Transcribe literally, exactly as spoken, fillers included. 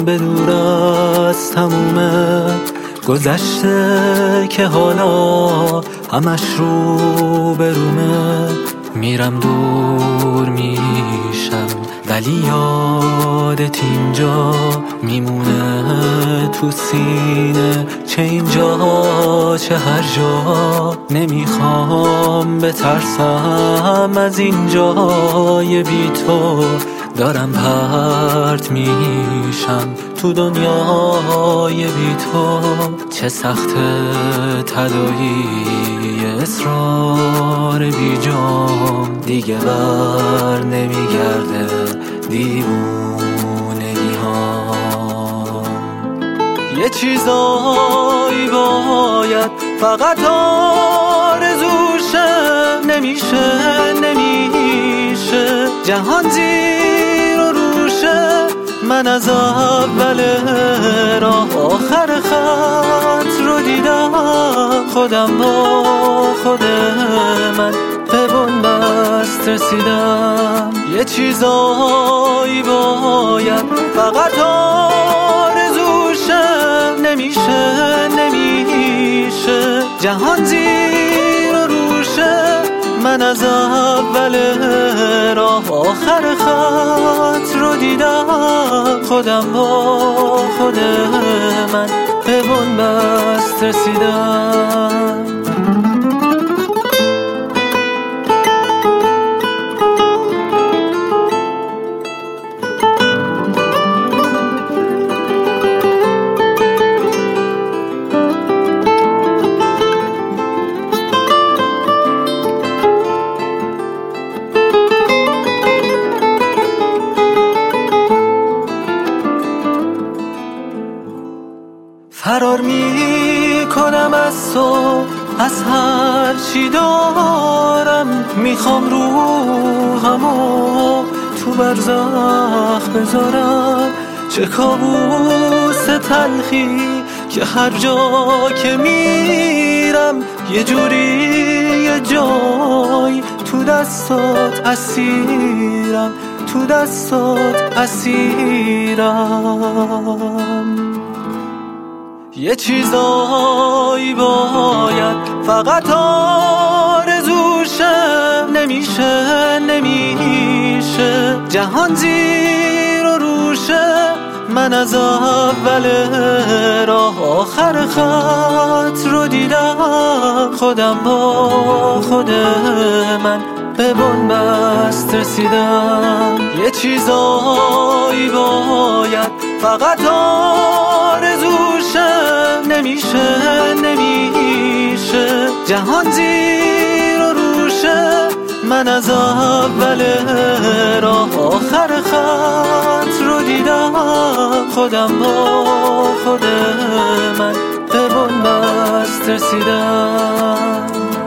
به دور از تمومه گذشته که حالا همش رو به رومه. میرم دور میشم ولی یادت اینجا میمونه تو سینه، چه اینجا چه هر جا. نمیخوام بترسم از اینجای بی تو، دارم پرت میشم تو دنیای بی تو. چه سخت تداعی اصرار بی جام، دیگه بر نمیگرده دیوونگی ها. یه چیزایی باید فقط آرزوشه، نمیشه نمیشه جهان زیر و روشه. من از اول راه آخر خط رو دیدم، خودم با خود من به بنبست رسیدم. یه چیزایی باید فقط آرزوشه، نمیشه نمیشه جهان زیر و روشه. من از اول راه آخر خط رو دیدم، خودم با خود من به بنبست رسیدم. فرار می کنم از تو، از هر چی دارم. میخوام روحمو تو برزخ بذارم. چه کابوس تلخی که هر جا که میرم یه جوری یه جای تو دستات اسیرم، تو دستات اسیرم. یه چیزایی باید فقط آرزوشه، نمیشه نمیشه جهان زیر و روشه. من از اول راه آخر خط رو دیدم، خودم با خود من به بنبست رسیدم. یه چیزایی باید فقط آرزوشه، نمیشه نمیشه جهان زیر و روشه. من از اول راه آخر خط رو دیدم، خودم با خود من به بنبست رسیدم.